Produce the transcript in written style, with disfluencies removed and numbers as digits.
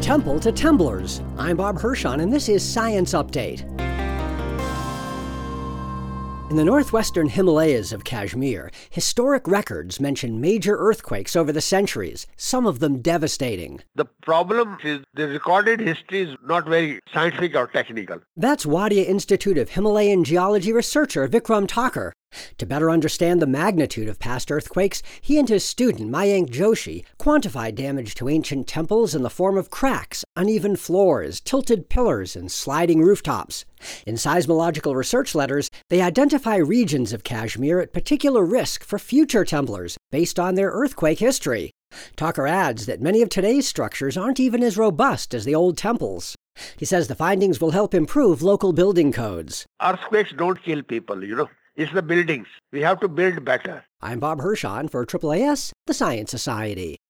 temple to Temblers. I'm Bob Hirschon, and this is Science Update. In the northwestern Himalayas of Kashmir, historic records mention major earthquakes over the centuries, some of them devastating. The problem is the recorded history is not very scientific or technical. That's Wadia Institute of Himalayan Geology researcher Vikram Thakur. To better understand the magnitude of past earthquakes, he and his student Mayank Joshi quantified damage to ancient temples in the form of cracks, uneven floors, tilted pillars, and sliding rooftops. In seismological research letters, they identify regions of Kashmir at particular risk for future Temblers based on their earthquake history. Thakur adds that many of today's structures aren't even as robust as the old temples. He says the findings will help improve local building codes. Earthquakes don't kill people, It's the buildings. We have to build better. I'm Bob Hirschon for AAAS, the Science Society.